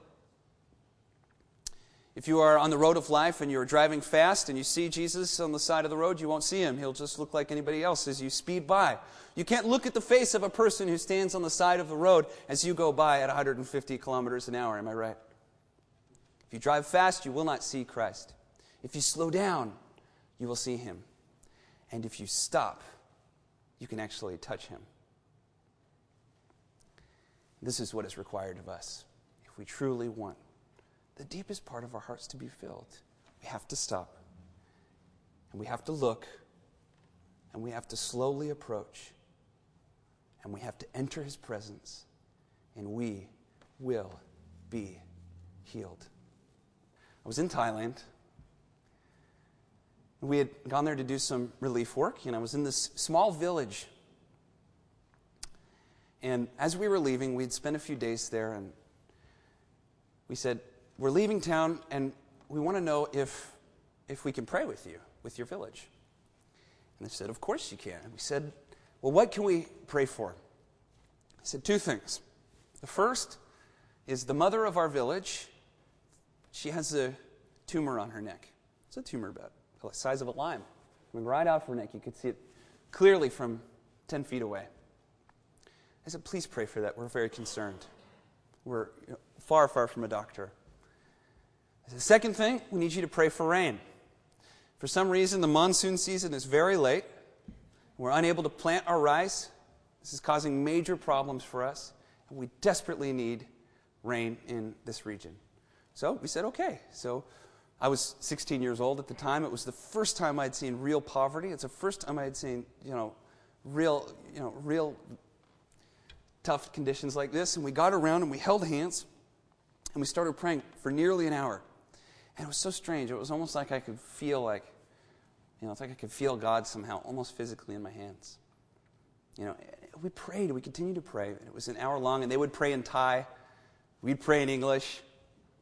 If you are on the road of life and you're driving fast and you see Jesus on the side of the road, you won't see Him. He'll just look like anybody else as you speed by. You can't look at the face of a person who stands on the side of the road as you go by at one hundred fifty kilometers an hour. Am I right? If you drive fast, you will not see Christ. If you slow down, you will see Him. And if you stop, you can actually touch Him. This is what is required of us if we truly want the deepest part of our hearts to be filled. We have to stop, and we have to look, and we have to slowly approach, and we have to enter His presence, and we will be healed. I was in Thailand. We had gone there to do some relief work, and I was in this small village. And as we were leaving, we'd spent a few days there, and we said, we're leaving town, and we want to know if if we can pray with you, with your village. And they said, of course you can. And we said, well, what can we pray for? He said, two things. The first is the mother of our village. She has a tumor on her neck. It's a tumor about the size of a lime. Coming right out of her neck. You could see it clearly from ten feet away. I said, please pray for that. We're very concerned. We're you know, far, far from a doctor. The second thing, we need you to pray for rain. For some reason, the monsoon season is very late. We're unable to plant our rice. This is causing major problems for us. And we desperately need rain in this region. So we said, okay. So I was sixteen years old at the time. It was the first time I'd seen real poverty. It's the first time I had seen, you know, real, you know, real tough conditions like this. And we got around and we held hands and we started praying for nearly an hour. And it was so strange. It was almost like I could feel like, you know, it's like I could feel God somehow, almost physically in my hands. You know, we prayed. We continued to pray. It was an hour long, and they would pray in Thai. We'd pray in English.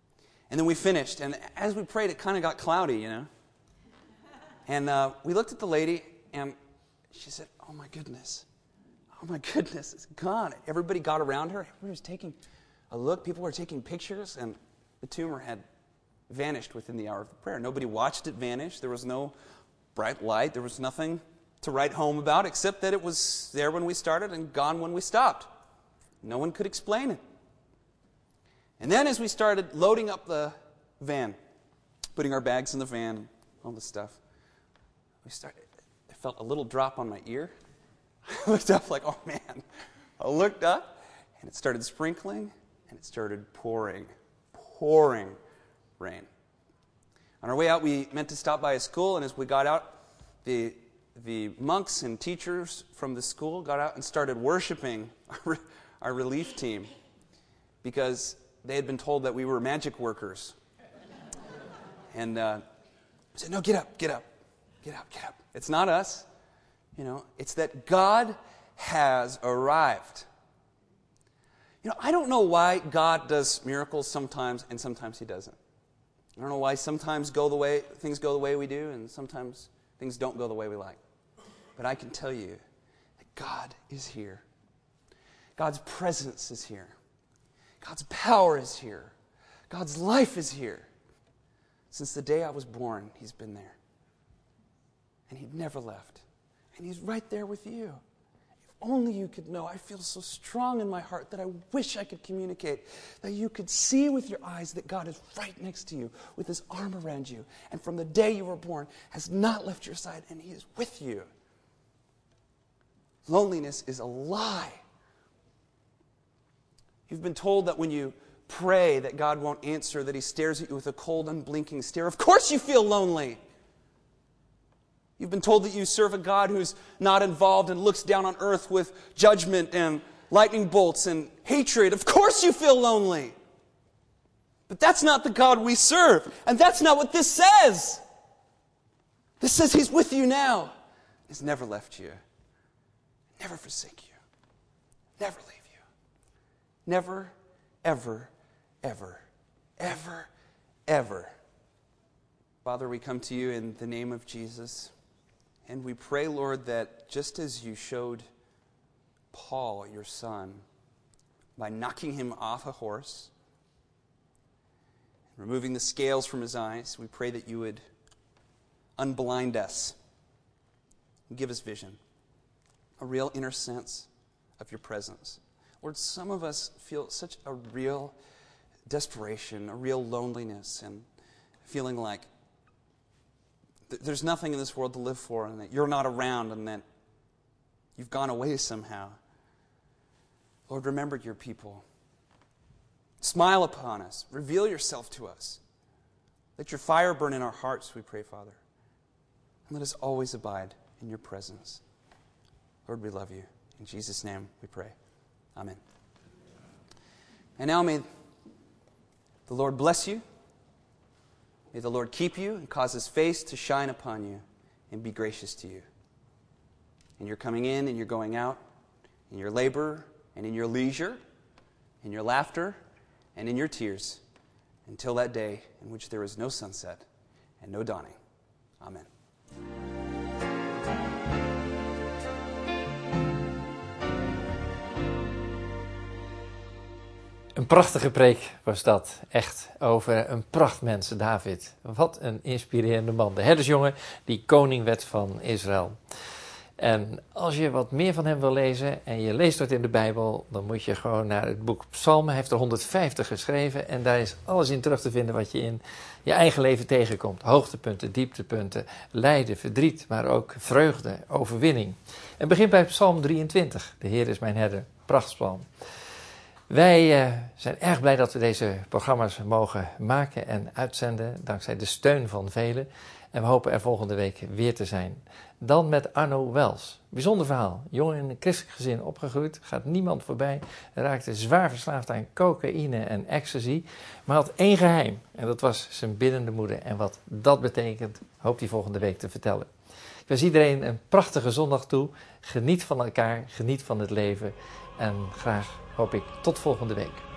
And then we finished. And as we prayed, it kind of got cloudy, you know. And uh, we looked at the lady, and she said, oh, my goodness. Oh, my goodness, it's gone. Everybody got around her. Everybody was taking a look. People were taking pictures, and the tumor had vanished within the hour of the prayer. Nobody watched it vanish. There was no bright light. There was nothing to write home about except that it was there when we started and gone when we stopped. No one could explain it. And then as we started loading up the van, putting our bags in the van, all this stuff, we started, I felt a little drop on my ear. I looked up like, oh man. I looked up and it started sprinkling and it started pouring, pouring rain. On our way out, we meant to stop by a school, and as we got out, the the monks and teachers from the school got out and started worshiping our, our relief team because they had been told that we were magic workers. And uh, I said, no, get up, get up, get up, get up. It's not us. You know, it's that God has arrived. You know, I don't know why God does miracles sometimes and sometimes he doesn't. I don't know why sometimes go the way things go the way we do and sometimes things don't go the way we like. But I can tell you that God is here. God's presence is here. God's power is here. God's life is here. Since the day I was born, he's been there. And he never left. And he's right there with you. If only you could know. I feel so strong in my heart that I wish I could communicate. That you could see with your eyes that God is right next to you with his arm around you. And from the day you were born has not left your side and he is with you. Loneliness is a lie. You've been told that when you pray that God won't answer, that he stares at you with a cold, unblinking stare. Of course you feel lonely. You've been told that you serve a God who's not involved and looks down on earth with judgment and lightning bolts and hatred. Of course you feel lonely. But that's not the God we serve. And that's not what this says. This says he's with you now. He's never left you. Never forsake you. Never leave you. Never, ever, ever, ever, ever. Father, we come to you in the name of Jesus. And we pray, Lord, that just as you showed Paul, your son, by knocking him off a horse, removing the scales from his eyes, we pray that you would unblind us and give us vision, a real inner sense of your presence. Lord, some of us feel such a real desperation, a real loneliness, and feeling like th- there's nothing in this world to live for, and that you're not around, and that you've gone away somehow. Lord, remember your people. Smile upon us. Reveal yourself to us. Let your fire burn in our hearts, we pray, Father. And let us always abide in your presence. Lord, we love you. In Jesus' name we pray. Amen. And now may the Lord bless you. May the Lord keep you and cause his face to shine upon you and be gracious to you. And you're coming in and you're going out, in your labor and in your leisure, in your laughter and in your tears, until that day in which there is no sunset and no dawning. Amen. Een prachtige preek was dat. Echt over een prachtmens, David. Wat een inspirerende man. De herdersjongen die koning werd van Israël. En als je wat meer van hem wil lezen en je leest dat in de Bijbel, dan moet je gewoon naar het boek Psalmen. Hij heeft er honderdvijftig geschreven en daar is alles in terug te vinden wat je in je eigen leven tegenkomt. Hoogtepunten, dieptepunten, lijden, verdriet, maar ook vreugde, overwinning. En begin bij Psalm drieëntwintig. De Heer is mijn herder. Prachtpsalm. Wij uh, zijn erg blij dat we deze programma's mogen maken en uitzenden, dankzij de steun van velen. En we hopen er volgende week weer te zijn. Dan met Arno Wels. Bijzonder verhaal. Jong in een christelijk gezin opgegroeid, gaat niemand voorbij. Raakte zwaar verslaafd aan cocaïne en ecstasy. Maar had één geheim. En dat was zijn biddende moeder. En wat dat betekent, hoopt hij volgende week te vertellen. Ik wens iedereen een prachtige zondag toe. Geniet van elkaar, geniet van het leven. En graag hoop ik tot volgende week.